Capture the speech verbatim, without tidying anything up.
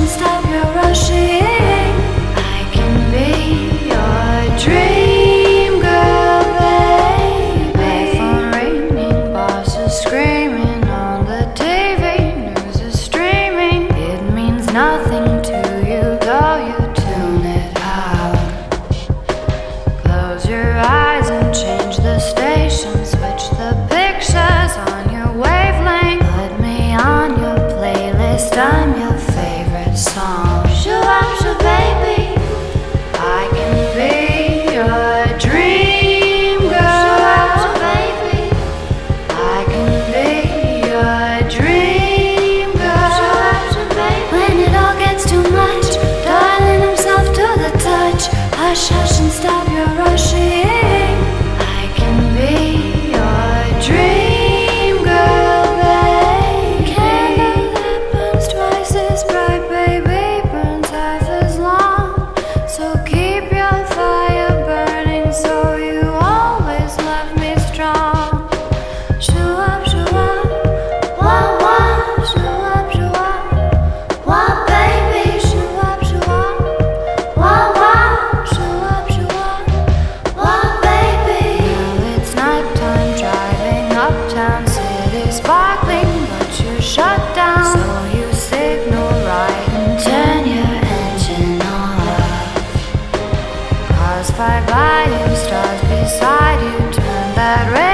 and stop your rushing. I can be your dream girl, baby. Phone ringing, bosses screaming on the T V, news is streaming. It means nothing to you, though you tune it out. Close your eyes and change the station, switch the pictures on your wavelength. Put me on your playlist, I'm your favorite song. Shoo-up-shoo, baby, I can be your dream girl. Shoo-up-shoo, baby, I can be your dream girl. Shoo-up-shoo, baby. When it all gets too much, darling, I'm soft to the touch. Hush, hush, and stop your rushing. I can be your dream girl, baby. Candle that burns twice as bright, baby, burns half as long. So keep your fire burning, so you always love me strong. Shoo up, shoo up, wah wah. Shoo up, shoo up, wah baby. Shoo up, shoo up, wah wah. Shoo up, shoo up, wah baby. Now it's nighttime, driving uptown, city sparkling, but you're shut down. So you signal right and turn your engine off. Cars fly by you, stars beside you, turn that radio